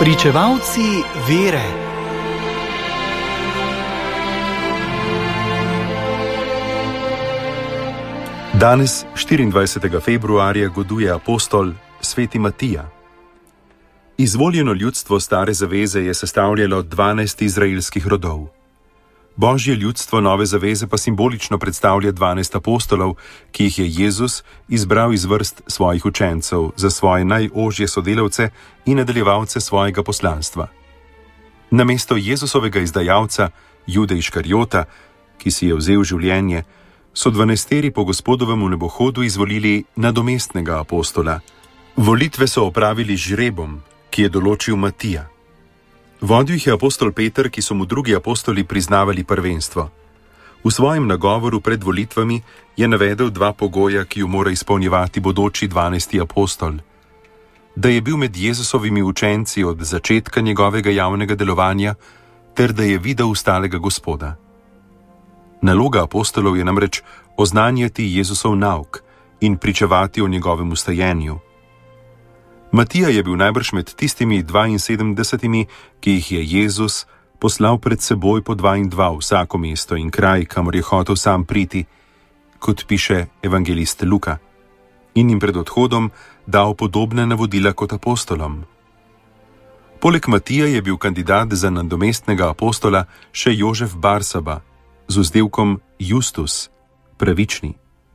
Pričevalci vere. Danes, 24. februarja, goduje apostol sveti Matija. Izvoljeno ljudstvo Stare zaveze je sestavljalo 12 izraelskih rodov. Božje ljudstvo Nove zaveze pa simbolično predstavlja 12 apostolov, ki jih je Jezus izbral iz vrst svojih učencev za svoje najožje sodelavce in nadaljevalce svojega poslanstva. Namesto Jezusovega izdajalca, Jude Iškariota, ki si je vzel življenje, so 12 po Gospodovem nebohodu izvolili nadomestnega apostola. Volitve so opravili z žrebom, ki je določil Matija. Vodil jih je apostol Peter, ki so mu drugi apostoli priznavali prvenstvo. V svojem nagovoru pred volitvami je navedel 2 pogoja, ki ju mora izpolnjevati bodoči 12. apostol. Da je bil med Jezusovimi učenci od začetka njegovega javnega delovanja, ter da je videl ustalega Gospoda. Naloga apostolov je namreč oznanjati Jezusov nauk in pričevati o njegovem ustajenju. Matija je bil najbrž med tistimi 72, ki jih je Jezus poslal pred seboj po 2 in 2 vsako mesto in kraj, kamor je hotel sam priti, kot piše evangelist Luka, in jim pred odhodom dal podobne navodila kot apostolom. Poleg Matija je bil kandidat za nadomestnega apostola še Jožef Barsaba z vzdevkom Justus, pravični.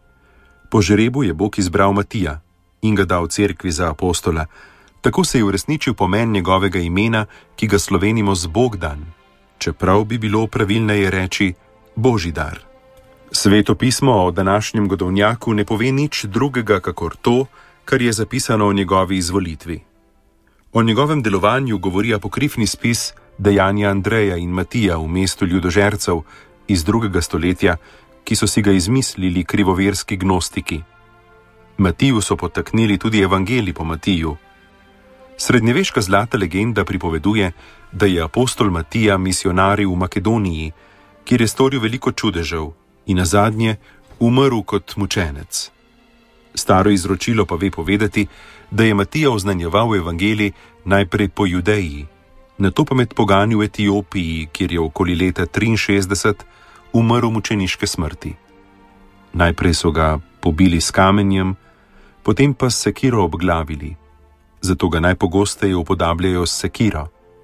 Po žrebu je Bog izbral Matija in ga dal cerkvi za apostola. Tako se je uresničil pomen njegovega imena, ki ga slovenimo z Bogdan, čeprav bi bilo pravilneje reči Božji dar. Sveto pismo o današnjem godovnjaku ne pove nič drugega kakor to, kar je zapisano o njegovi izvolitvi. O njegovem delovanju govori apokrifni spis Dejanja Andreja in Matija v mestu ljudožercev iz 2. stoletja, ki so si ga izmislili krivoverski gnostiki. Matiju so podtaknili tudi evangelij po Matiju. Srednjeveška zlata legenda pripoveduje, da je apostol Matija misionaril v Makedoniji, kjer je storil veliko čudežev in nazadnje umrl kot mučenec. Staro izročilo pa ve povedati, da je Matija oznanjeval evangelij najprej po Judeji, nato pa med pogani v Etiopiji, kjer je okoli leta 63 umrl mučeniške smrti. Najprej so ga pobili s kamenjem, potem pa s sekiro obglavili, zato ga najpogosteje upodabljajo s sekiro.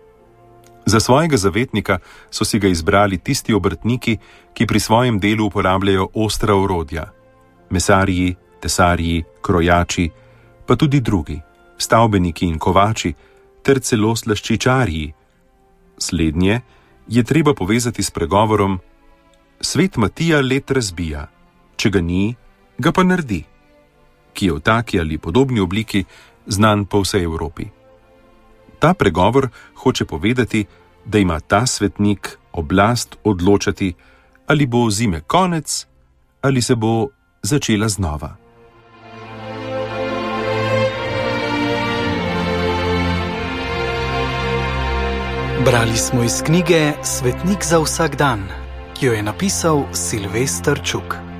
Za svojega zavetnika so si ga izbrali tisti obrtniki, ki pri svojem delu uporabljajo ostra orodja, mesarji, tesarji, krojači, pa tudi drugi, stavbeniki in kovači, ter celo slaščičarji. Slednje je treba povezati s pregovorom: Svet Matija led razbija, če ga ni, ga pa naredi, ki je v taki ali podobni obliki znan po vsej Evropi. Ta pregovor hoče povedati, da ima ta svetnik oblast odločati, ali bo zime konec, ali se bo začela znova. Brali smo iz knjige Svetnik za vsak dan, ki jo je napisal Silvester Čuk.